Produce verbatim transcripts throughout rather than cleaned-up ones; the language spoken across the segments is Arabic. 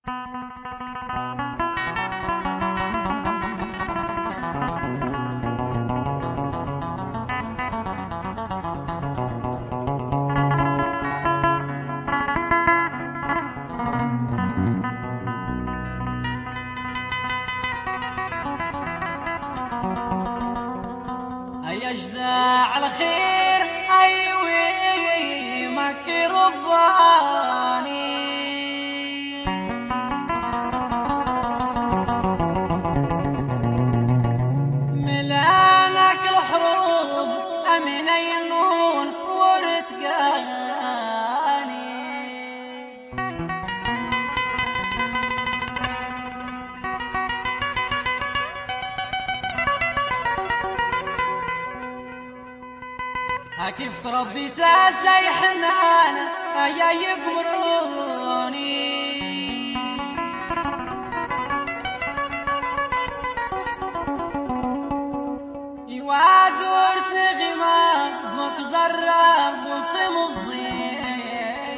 يجدع الخير أيوي مكي رباني ملانك الحروب أمن ينون ورتقاني كيف ربي تاسي حنان يا يقمروني يوادر نغمة زوك ضرب وصم الزين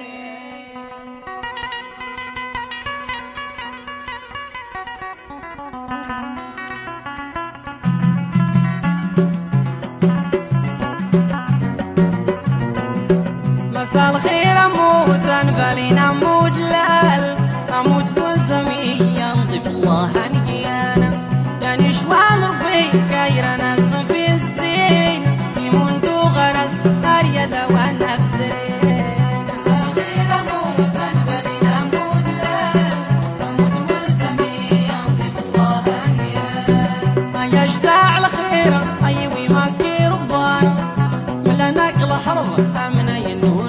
مساء الخير أموت أنفلي نموت لال أموت والزمي ينظف الله نقيانا يعني شوال ربي كاير ناس في الزين يمون دو غرس أريد ونفسي مساء الخير أموت أنفلي نموت لال أموت والزمي ينظف الله نقيانا يجدع الخير أيوي مكي ربانا ولا نقل حرب أمنا ينون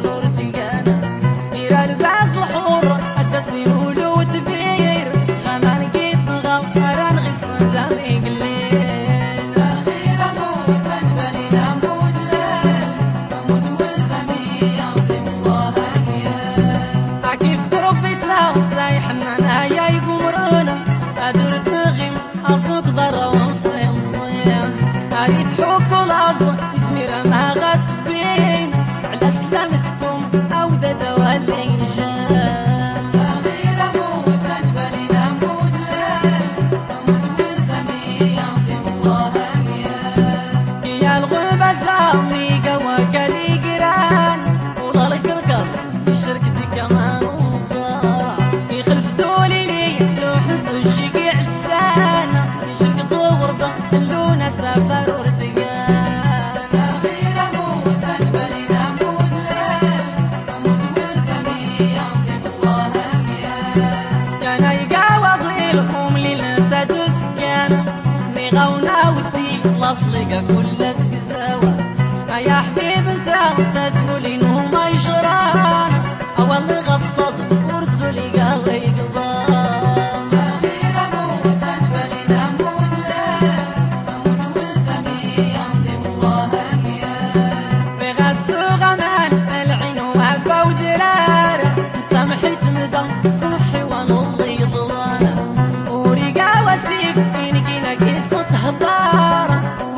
أصلق كل سوا يا حبيب انت تدمو لينهم يشران أول غصد ورسلي قال يقضى صغير أموت أنبلي نموت ليل أموت والزمي ينظم الله أميان بغسو غمان العين وهبة ودرار سمحت مدن سمحي ونولي ضلانا ورقا وسيف إنكينا كيسة هضار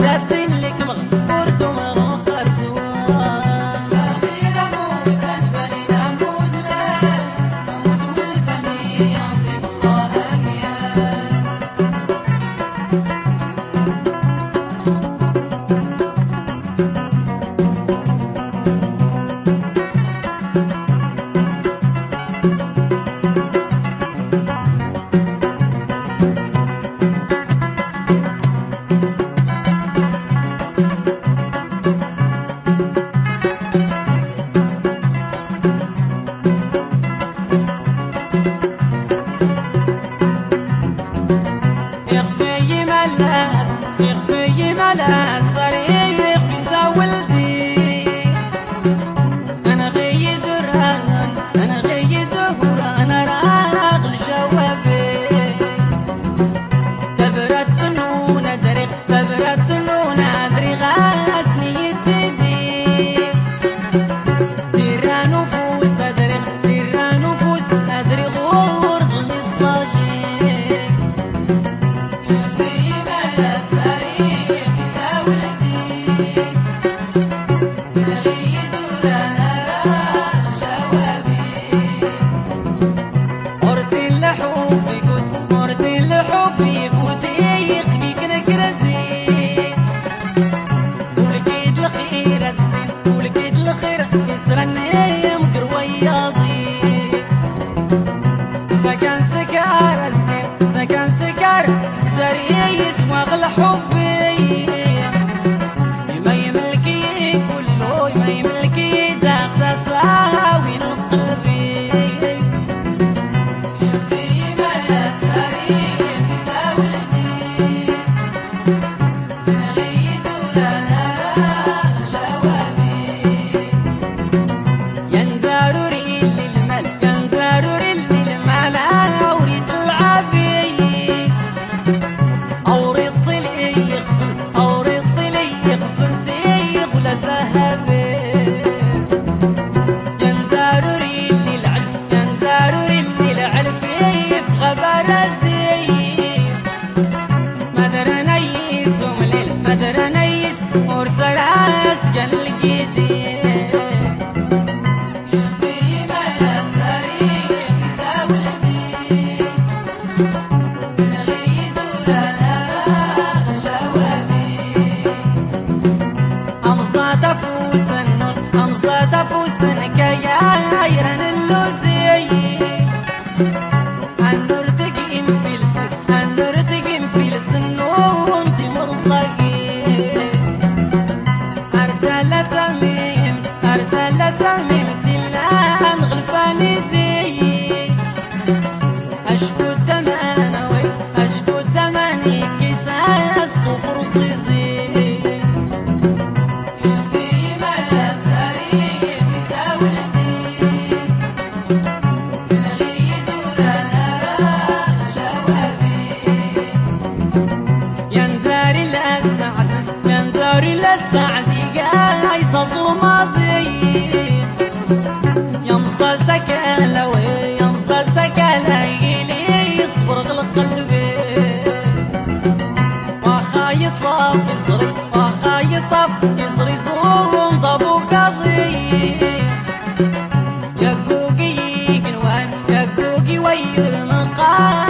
يخفي ملا صريخ في سولدي أنا غيد الرهن أنا غيد الهران راغل شوابي تبرد نون أدري تبرد نون أدري غاسني يددي ترى نفوس أدري ترى نفوس أدري غورض نصاجي يخفي ملا صريخ في سولدي سكن سكر الزين سكن سكر السري يسوى الحبي ما يملكي كله ما يملكي داخل تساوي القلبي في ما السري يساوي الدين نغيد لنا شوابي يندار ريل المال يندار ريل المال أوريد العبي أوريد طلي يخفز أوريد طلي يخفز يغلى ذهبي يندار ريل العلف يندار ريل العلف يفغى برزي مدر نيس ومليل مدر نيس ورسراس قال الجديد عيران اللوزي هنور تقيم في السن هنور تقيم في السن وانتي مرضقي أرسل تميم أرسل تميم تلان غلفاني دي أشكو تمانوي أشكو تماني كيساس وفرصي زي السعدي قاي صظلماضي يمصى سكالوي يمصى سكالايلي يصبر قلبي وخايط طاف يصري وخايط طاف يصري صوم ضبو قضي يا قوقي قنوان يا قوقي وير مقام